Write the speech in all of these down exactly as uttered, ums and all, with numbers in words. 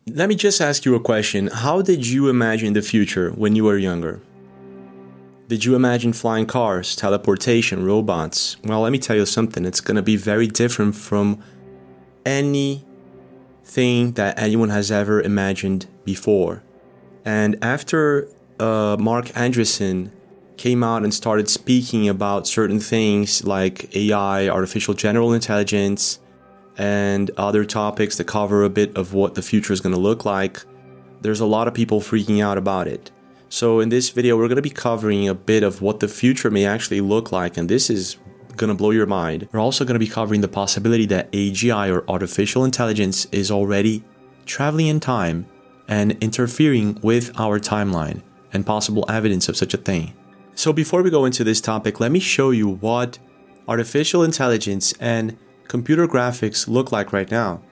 Let me just ask you a question. How did you imagine the future when you were younger? Did you imagine flying cars, teleportation, robots? Well, let me tell you something. It's going to be very different from anything that anyone has ever imagined before. And after uh, Mark Andreessen came out and started speaking about certain things like A I, artificial general intelligence, and other topics that cover a bit of what the future is going to look like, there's a lot of people freaking out about it. So in this video, we're going to be covering a bit of what the future may actually look like, and this is going to blow your mind. We're also going to be covering the possibility that A G I, or artificial intelligence, is already traveling in time and interfering with our timeline, and possible evidence of such a thing. So before we go into this topic, let me show you what artificial intelligence and computer graphics look like right now.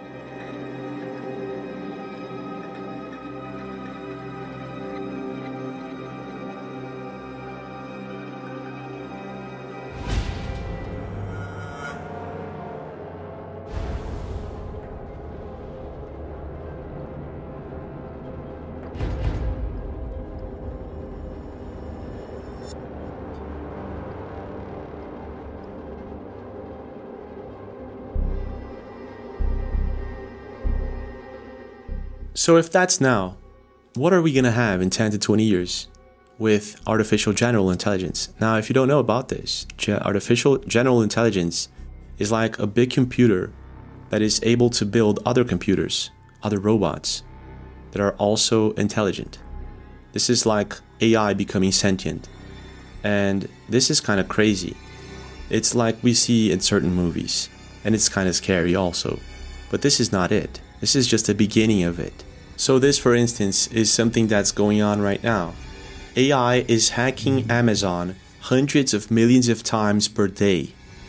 So if that's now, what are we going to have in ten to twenty years with artificial general intelligence? Now, if you don't know about this, artificial general intelligence is like a big computer that is able to build other computers, other robots that are also intelligent. This is like A I becoming sentient. And this is kind of crazy. It's like we see in certain movies, and it's kind of scary also. But this is not it. This is just the beginning of it. So this, for instance, is something that's going on right now. A I is hacking Amazon hundreds of millions of times per day.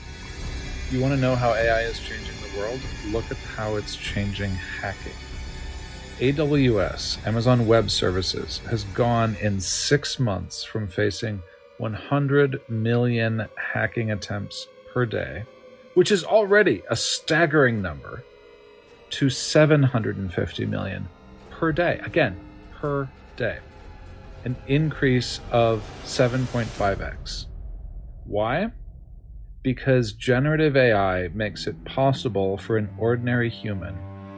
You want to know how A I is changing the world? Look at how it's changing hacking. A W S, Amazon Web Services, has gone in six months from facing one hundred million hacking attempts per day, which is already a staggering number, to seven hundred fifty million per day. Again, per day. An increase of seven point five x. Why? Because generative A I makes it possible for an ordinary human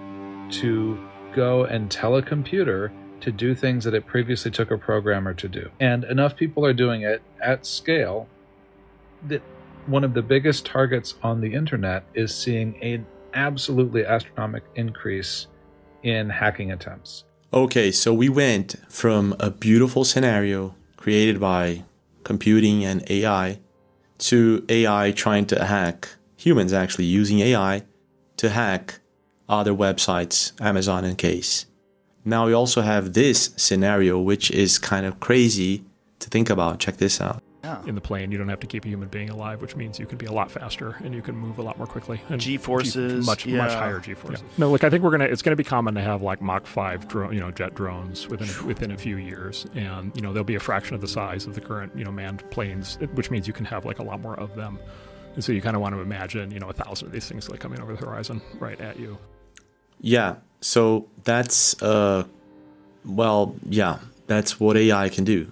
to go and tell a computer to do things that it previously took a programmer to do. And enough people are doing it at scale that one of the biggest targets on the internet is seeing an absolutely astronomical increase in hacking attempts. Okay, so we went from a beautiful scenario created by computing and A I to A I trying to hack, humans actually using A I to hack other websites, Amazon in case. Now we also have this scenario, which is kind of crazy to think about. Check this out. In the plane, you don't have to keep a human being alive, which means you can be a lot faster and you can move a lot more quickly. And G-forces, G- much yeah. much higher G-forces. Yeah. No, look, I think we're gonna. It's gonna be common to have like Mach five, drone, you know, jet drones within a, within a few years, and you know they'll be a fraction of the size of the current, you know, manned planes, which means you can have like a lot more of them. And so you kind of want to imagine, you know, a thousand of these things like coming over the horizon right at you. Yeah. So that's uh, well, yeah, that's what A I can do.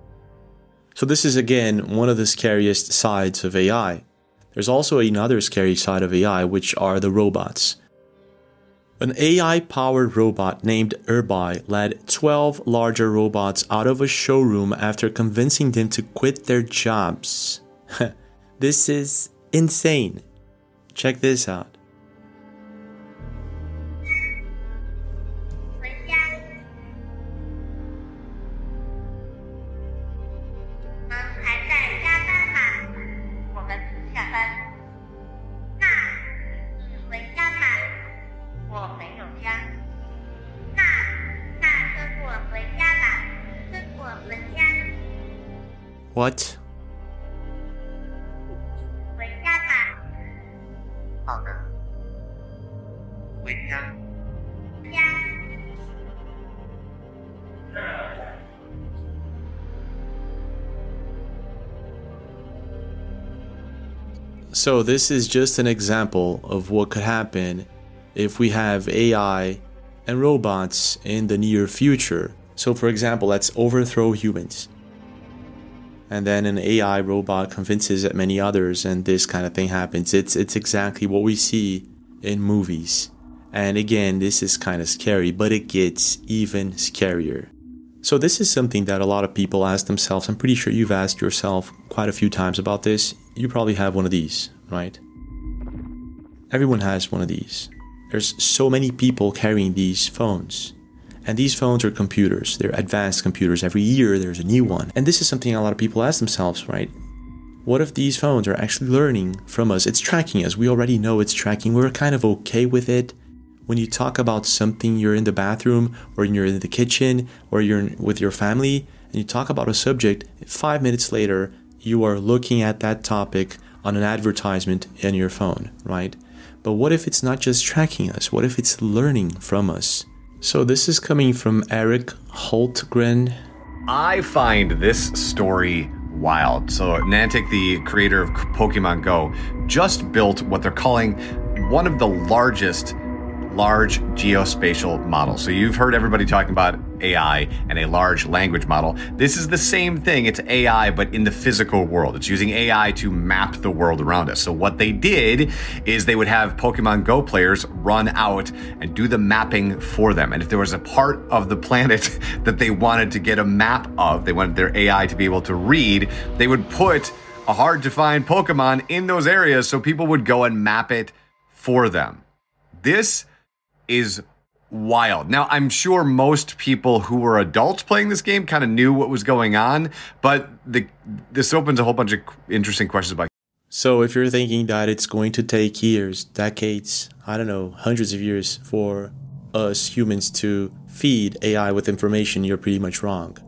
So this is, again, one of the scariest sides of A I. There's also another scary side of A I, which are the robots. An A I-powered robot named Irby led twelve larger robots out of a showroom after convincing them to quit their jobs. This is insane. Check this out. What? So this is just an example of what could happen if we have A I and robots in the near future. So for example, let's overthrow humans. And then an A I robot convinces many others and this kind of thing happens. It's it's exactly what we see in movies. And again, this is kind of scary, but it gets even scarier. So this is something that a lot of people ask themselves. I'm pretty sure you've asked yourself quite a few times about this. You probably have one of these, right? Everyone has one of these. There's so many people carrying these phones. And these phones are computers. They're advanced computers. Every year there's a new one. And this is something a lot of people ask themselves, right? What if these phones are actually learning from us? It's tracking us. We already know it's tracking. We're kind of okay with it. When you talk about something, you're in the bathroom or you're in the kitchen or you're with your family and you talk about a subject, five minutes later, you are looking at that topic on an advertisement in your phone, right? But what if it's not just tracking us? What if it's learning from us? So this is coming from Eric Holtgren. I find this story wild. So Niantic, the creator of Pokemon Go, just built what they're calling one of the largest large geospatial models. So you've heard everybody talking about A I and a large language model. This is the same thing. It's A I, but in the physical world. It's using A I to map the world around us. So what they did is they would have Pokemon Go players run out and do the mapping for them. And if there was a part of the planet that they wanted to get a map of, they wanted their A I to be able to read, they would put a hard to find Pokemon in those areas so people would go and map it for them. This is wild. Now, I'm sure most people who were adults playing this game kind of knew what was going on, but the, this opens a whole bunch of interesting questions about. So if you're thinking that it's going to take years, decades, I don't know, hundreds of years for us humans to feed A I with information, you're pretty much wrong.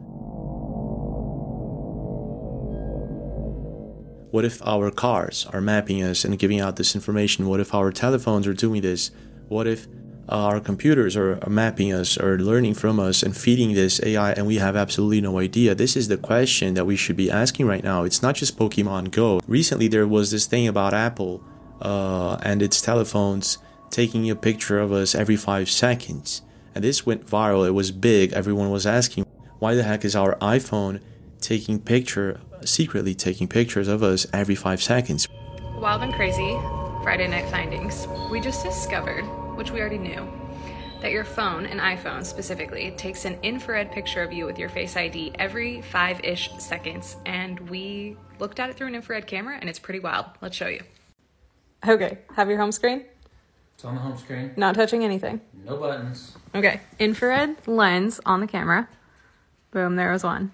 What if our cars are mapping us and giving out this information? What if our telephones are doing this? What if our computers are, are mapping us or learning from us and feeding this A I and we have absolutely no idea? This is the question that we should be asking right now. It's not just Pokemon Go. Recently there was this thing about Apple uh, and its telephones taking a picture of us every five seconds. And this went viral. It was big. Everyone was asking, why the heck is our iPhone taking picture, secretly taking pictures of us every five seconds? Wild and crazy Friday night findings. We just discovered, which we already knew, that your phone, an iPhone specifically, takes an infrared picture of you with your Face I D every five-ish seconds. And we looked at it through an infrared camera and it's pretty wild. Let's show you. Okay, have your home screen. It's on the home screen. Not touching anything. No buttons. Okay, infrared lens on the camera. Boom, there was one.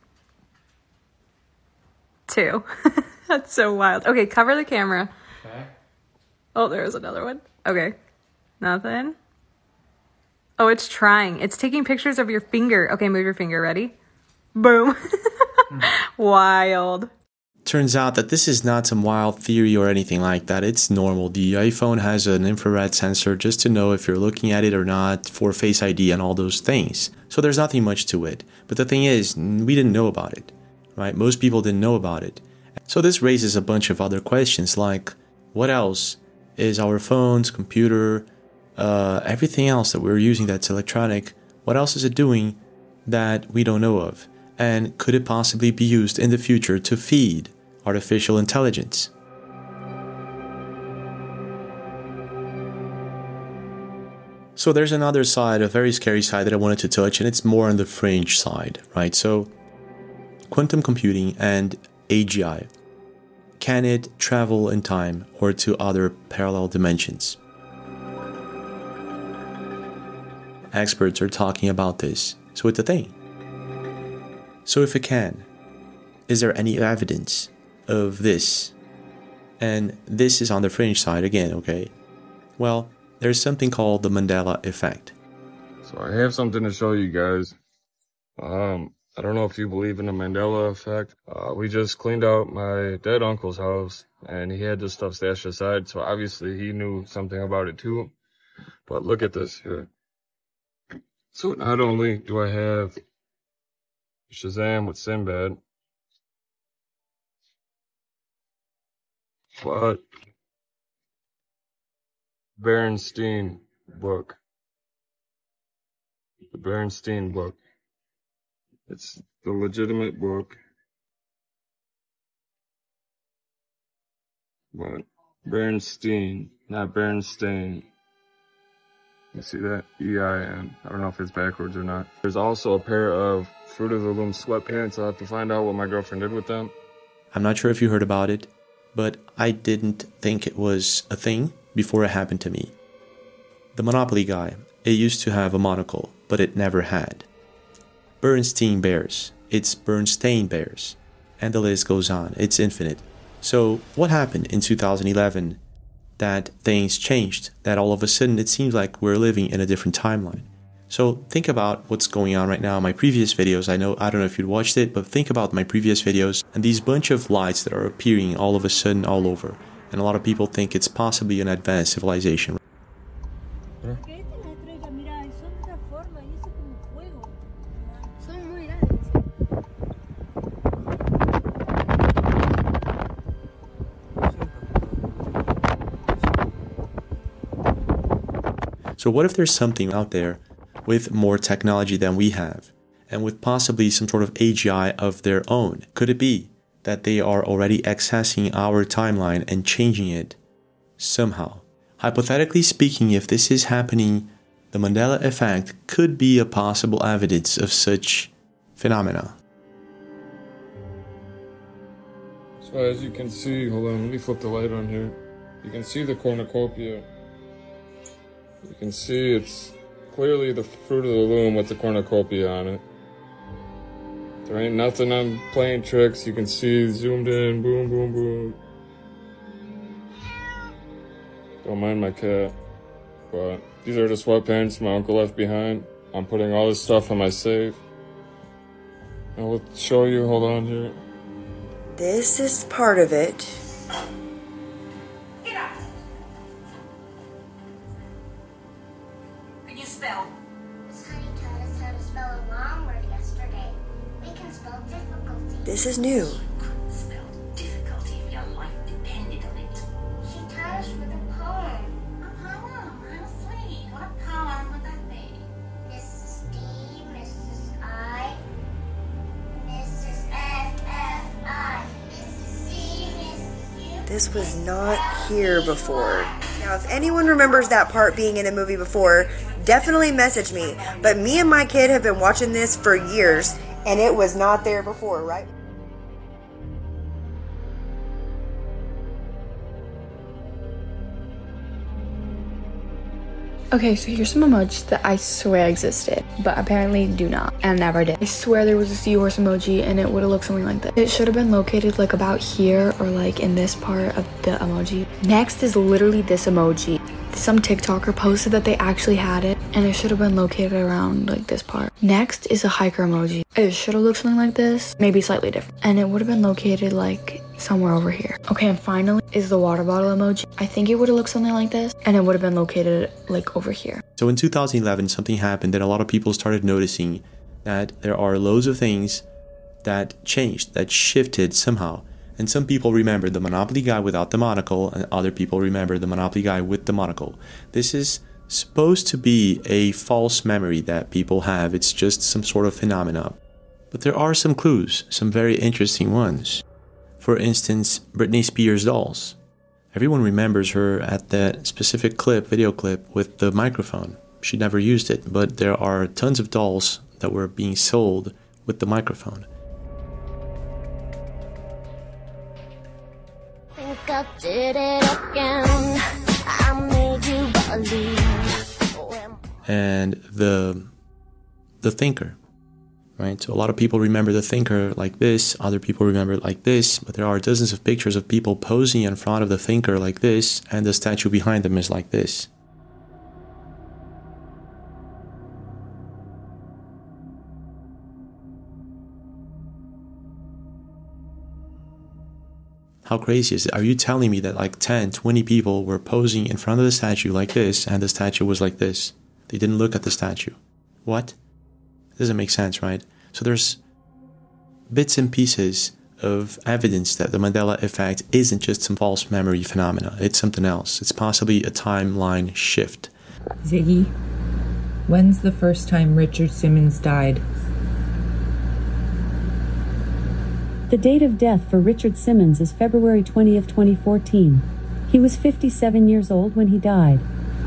Two. That's so wild. Okay, cover the camera. Okay. Oh, there was another one. Okay. Nothing. Oh, it's trying. It's taking pictures of your finger. Okay, move your finger. Ready? Boom. Wild. Turns out that this is not some wild theory or anything like that. It's normal. The iPhone has an infrared sensor just to know if you're looking at it or not for Face I D and all those things. So there's nothing much to it. But the thing is, we didn't know about it, right? Most people didn't know about it. So this raises a bunch of other questions like, what else is our phones, computer, uh, everything else that we're using that's electronic, what else is it doing that we don't know of? And could it possibly be used in the future to feed artificial intelligence? So there's another side, a very scary side that I wanted to touch, and it's more on the fringe side, right? So quantum computing and A G I. Can it travel in time or to other parallel dimensions? Experts are talking about this, so it's a thing. So if it can, is there any evidence of this? And this is on the fringe side again, okay? Well, there's something called the Mandela effect. So I have something to show you guys. Um, I don't know if you believe in the Mandela effect. Uh, we just cleaned out my dead uncle's house and he had this stuff stashed aside. So obviously he knew something about it too. But look at this here. So not only do I have Shazam with Sinbad, but Berenstein book. the Bernstein book. It's the legitimate book. But Bernstein, not Bernstein. You see that? E I N. I don't know if it's backwards or not. There's also a pair of Fruit of the Loom sweatpants. I'll have to find out what my girlfriend did with them. I'm not sure if you heard about it, but I didn't think it was a thing before it happened to me. The Monopoly guy, it used to have a monocle, but it never had. Bernstein Bears, it's Bernstein Bears. And the list goes on, it's infinite. So what happened in two thousand eleven that things changed, that all of a sudden it seems like we're living in a different timeline? So think about what's going on right now in my previous videos. I know, I don't know if you'd watched it, but think about my previous videos and these bunch of lights that are appearing all of a sudden all over. And a lot of people think it's possibly an advanced civilization. So what if there's something out there with more technology than we have, and with possibly some sort of A G I of their own? Could it be that they are already accessing our timeline and changing it somehow? Hypothetically speaking, if this is happening, the Mandela effect could be a possible evidence of such phenomena. So as you can see, hold on, let me flip the light on here. You can see the cornucopia. You can see it's clearly the Fruit of the Loom with the cornucopia on it. There ain't nothing I'm playing tricks. You can see zoomed in, boom, boom, boom. Don't mind my cat. But these are the sweatpants my uncle left behind. I'm putting all this stuff in my safe. I will show you, hold on here. This is part of it. Spell. Sonny taught us how to spell a long word yesterday. We can spell difficulty. This is new. You couldn't spell difficulty if your life depended on it. She taught us with a poem. A poem? How sweet. What poem would that be? Missus D, Missus I, Missus F F I, Missus C, Missus U. This was not here before. Now, if anyone remembers that part being in a movie before, definitely message me. But me and my kid have been watching this for years, and it was not there before, right? Okay, so here's some emojis that I swear existed, but apparently do not, and never did. I swear there was a seahorse emoji, and it would have looked something like this. It should have been located like about here, or like in this part of the emoji. Next is literally this emoji. Some TikToker posted that they actually had it, and it should have been located around like this part. Next is a hiker emoji. It should have looked something like this, maybe slightly different, and it would have been located like somewhere over here. Okay, and finally is the water bottle emoji. I think it would have looked something like this, and it would have been located like over here. So in two thousand eleven, something happened that a lot of people started noticing that there are loads of things that changed, that shifted somehow. And some people remember the Monopoly guy without the monocle, and other people remember the Monopoly guy with the monocle. This is supposed to be a false memory that people have. It's just some sort of phenomena. But there are some clues, some very interesting ones. For instance, Britney Spears dolls. Everyone remembers her at that specific clip, video clip, with the microphone. She never used it, but there are tons of dolls that were being sold with the microphone. I did it again. I made you believe. And the the thinker, right? So a lot of people remember the thinker like this, other people remember it like this, but there are dozens of pictures of people posing in front of the thinker like this, and the statue behind them is like this. How crazy is it? Are you telling me that like ten, twenty people were posing in front of the statue like this, and the statue was like this? They didn't look at the statue. What? It doesn't make sense, right? So there's bits and pieces of evidence that the Mandela effect isn't just some false memory phenomena. It's something else. It's possibly a timeline shift. Ziggy, When's the first time Richard Simmons died? The date of death for Richard Simmons is February twentieth, twenty fourteen. He was fifty-seven years old when he died.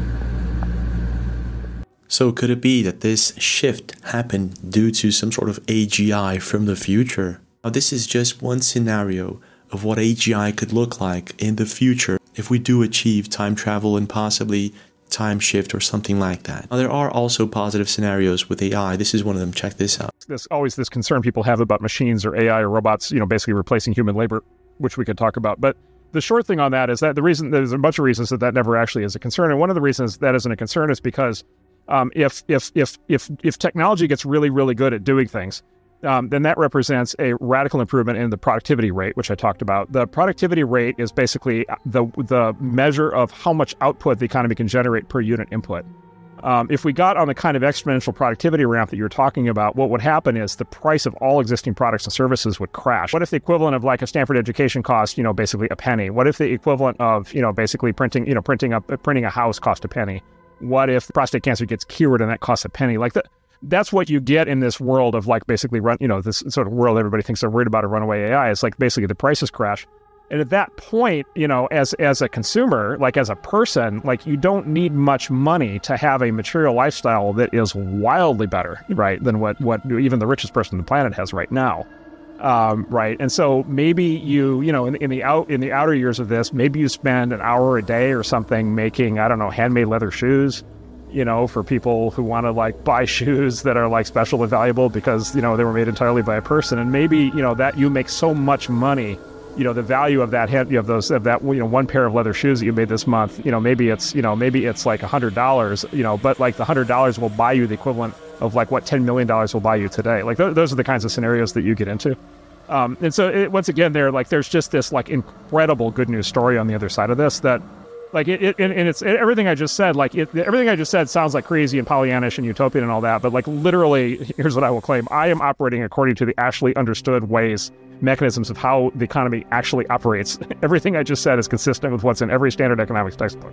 So could it be that this shift happened due to some sort of A G I from the future? Now, this is just one scenario of what A G I could look like in the future if we do achieve time travel and possibly time shift or something like that. Now, there are also positive scenarios with A I. This is one of them. Check this out. There's always this concern people have about machines or A I or robots, you know, basically replacing human labor, which we could talk about. But the short thing on that is that the reason, there's a bunch of reasons that that never actually is a concern. And one of the reasons that isn't a concern is because um, if, if, if, if, if technology gets really, really good at doing things, Um, then that represents a radical improvement in the productivity rate, which I talked about. The productivity rate is basically the the measure of how much output the economy can generate per unit input. Um, if we got on the kind of exponential productivity ramp that you're talking about, what would happen is the price of all existing products and services would crash. What if the equivalent of like a Stanford education cost, you know, basically a penny? What if the equivalent of, you know, basically printing, you know, printing a printing a house cost a penny? What if prostate cancer gets cured and that costs a penny? Like the That's what you get in this world of like basically run, you know, this sort of world everybody thinks they're worried about a runaway A I. It's like basically the prices crash. And at that point, you know, as as a consumer, like as a person, like you don't need much money to have a material lifestyle that is wildly better, right, than what, what even the richest person on the planet has right now. Um, right. And so maybe you, you know, in, in the out in the outer years of this, maybe you spend an hour a day or something making, I don't know, handmade leather shoes, you know, for people who want to like buy shoes that are like special and valuable because, you know, they were made entirely by a person. And maybe, you know, that you make so much money, you know, the value of that hand, you know, those, of that, you know, one pair of leather shoes that you made this month, you know, maybe it's, you know, maybe it's like a hundred dollars, you know, but like the hundred dollars will buy you the equivalent of like what ten million dollars will buy you today. Like th- those are the kinds of scenarios that you get into. Um, and so it, once again, there, like, there's just this like incredible good news story on the other side of this that, Like it, it, and it's it, everything I just said. Like it, everything I just said sounds like crazy and Pollyannish and utopian and all that. But like literally, here's what I will claim: I am operating according to the actually understood ways, mechanisms of how the economy actually operates. Everything I just said is consistent with what's in every standard economics textbook.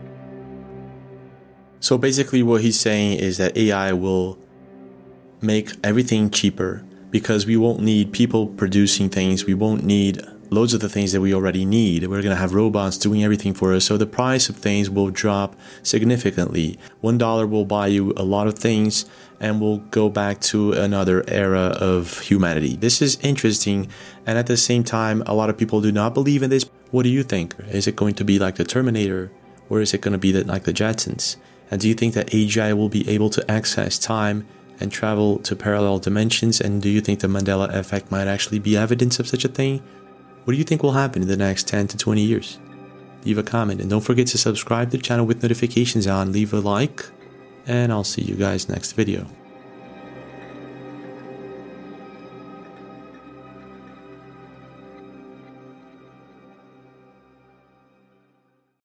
So basically, what he's saying is that A I will make everything cheaper because we won't need people producing things. We won't need loads of the things that we already need. We're going to have robots doing everything for us. So the price of things will drop significantly. One dollar will buy you a lot of things and we'll go back to another era of humanity. This is interesting. And at the same time, a lot of people do not believe in this. What do you think? Is it going to be like the Terminator or is it going to be like the Jetsons? And do you think that A G I will be able to access time and travel to parallel dimensions? And do you think the Mandela effect might actually be evidence of such a thing? What do you think will happen in the next ten to twenty years? Leave a comment and don't forget to subscribe to the channel with notifications on, leave a like, and I'll see you guys next video.